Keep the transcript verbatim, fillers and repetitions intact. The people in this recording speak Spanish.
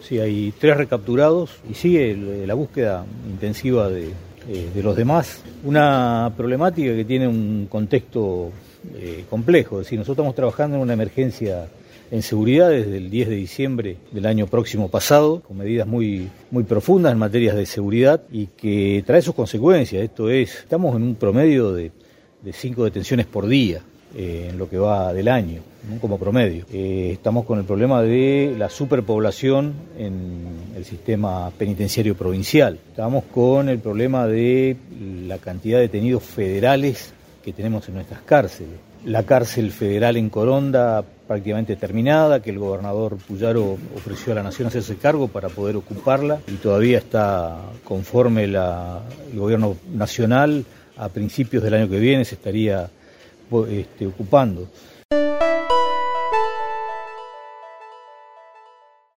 sí, hay tres recapturados y sigue la búsqueda intensiva de, eh, de los demás. Una problemática que tiene un contexto eh, complejo, es decir, nosotros estamos trabajando en una emergencia en seguridad desde el diez de diciembre del año próximo pasado, con medidas muy, muy profundas en materias de seguridad y que trae sus consecuencias. Esto es, estamos en un promedio de, de cinco detenciones por día eh, en lo que va del año, ¿no? Como promedio. Eh, estamos con el problema de la superpoblación en el sistema penitenciario provincial. Estamos con el problema de la cantidad de detenidos federales que tenemos en nuestras cárceles. La cárcel federal en Coronda prácticamente terminada, que el gobernador Puyaro ofreció a la Nación hacerse cargo para poder ocuparla y todavía está conforme la, el gobierno nacional, a principios del año que viene se estaría este, ocupando.